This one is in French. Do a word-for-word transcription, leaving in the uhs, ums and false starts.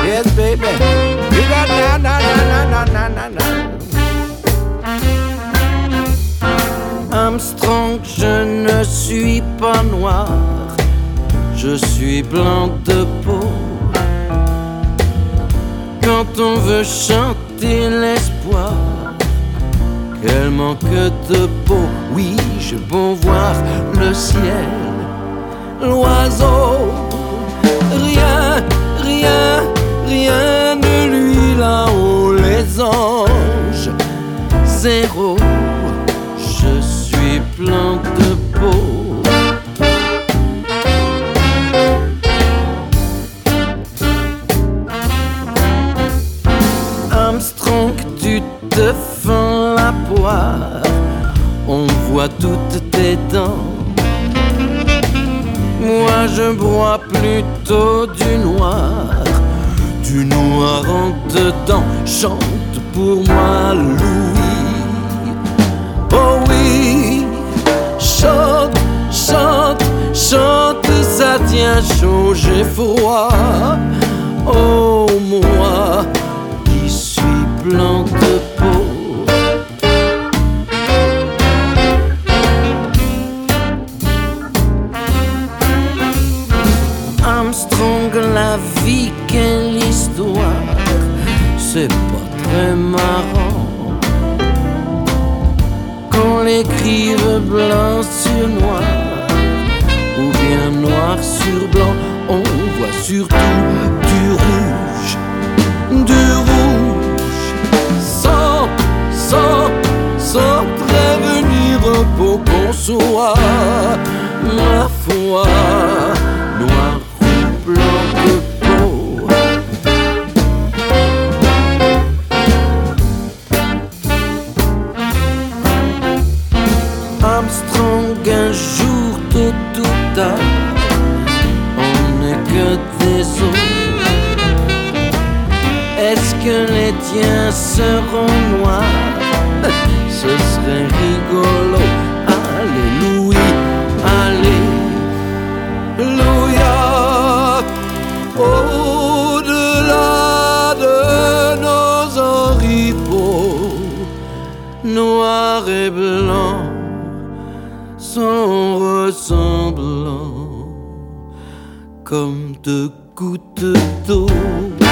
Yes, baby. You got na na na na na na na. Armstrong, je ne suis pas noir, je suis blanc de peau. Quand on veut chanter l'espoir, quel manque de peau. Oui, j'ai beau voir le ciel, l'oiseau, rien, rien, rien de lui là-haut, les anges, zéro, je suis blanc de peau. Armstrong, tu te fends la poire, on voit toutes tes dents. Moi je bois plutôt du noir, du noir en dedans. Chante pour moi Louis, oh oui. Chante, chante, chante, ça tient chaud, j'ai froid. Oh moi, qui suis blanc de peau. Armstrong, la vie, quelle histoire, c'est pas très marrant qu'on l'écrive blanc sur noir, ou bien noir sur blanc. On voit surtout du rouge, du rouge, sans, sans, sans prévenir un peu qu'on soit, ma foi, noir ou blanc de peau. Armstrong, un jour tôt ou tard, on n'est que des os. Est-ce que les tiens seront noirs? Ce serait rigolo. Alléluia, alléluia. Au-delà de nos oripeaux, noir et blanc sont ressemblants comme deux gouttes d'eau.